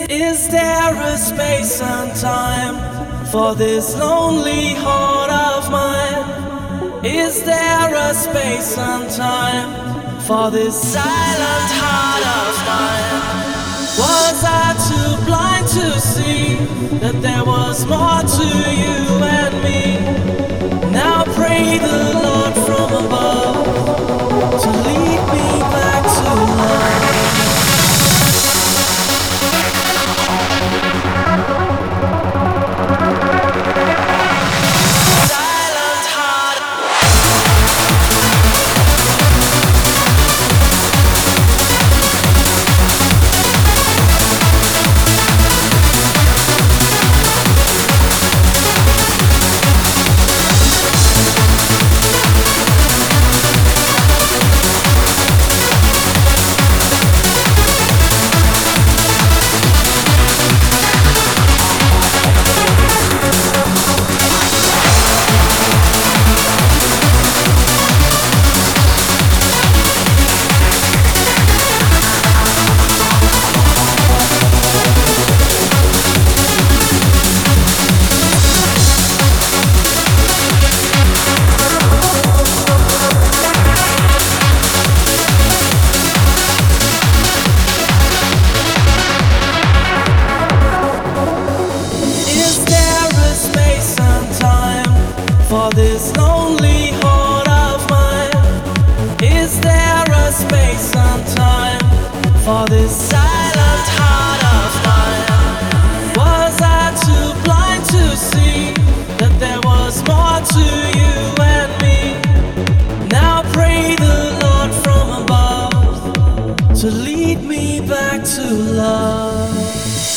Is there a space and time for this lonely heart of mine? Is there a space and time for this silent heart of mine? Was I too blind to see that there was more to you and me? Now pray the Lord from above to lead me back to love. For this lonely heart of mine, is there a space and time for this silent heart of mine? Was I too blind to see that there was more to you and me? Now pray the Lord from above to lead me back to love.